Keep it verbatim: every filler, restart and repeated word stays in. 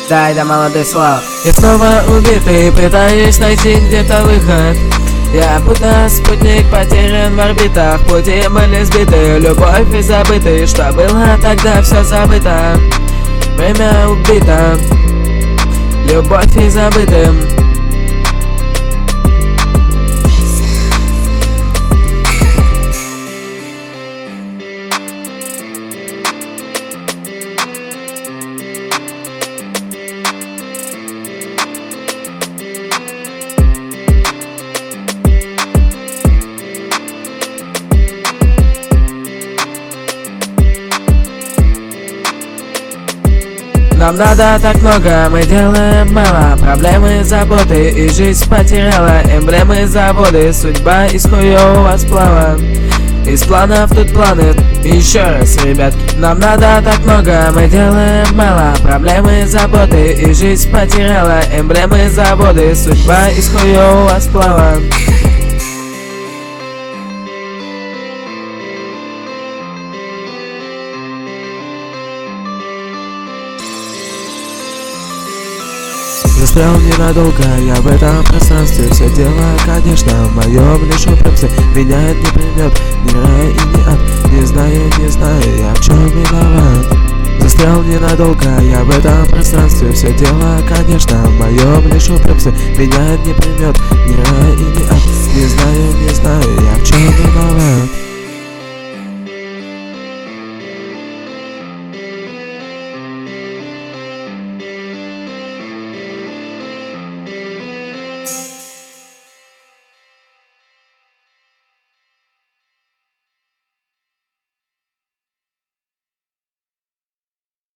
Дай да молодой слав. Я снова убитый, пытаюсь найти где-то выход. Я будто спутник потерян в орбитах. Пути были сбиты, любовь и забыты. Что было тогда, все забыто. Время убито, любовь и забыты. Нам надо так много, мы делаем мало. Проблемы, заботы и жизнь потеряла. Эмблемы, заводы, судьба из хуёвого сплава. Из планов тут планы. Еще раз, ребят, нам надо так много, мы делаем мало. Проблемы, заботы и жизнь потеряла. Эмблемы, заводы, судьба из хуёвого сплава. Застрял ненадолго я в этом пространстве. Все дело, конечно, в моем лишь упрямстве. Меня это не примет ни рай и ни ад. Не знаю, не знаю я в чем виноват. Застрял ненадолго я в этом пространстве. Все дело, конечно, в моем лишь упрямстве. Меня это не примет ни рай и ни ад. Не знаю, не знаю я в чем виноват.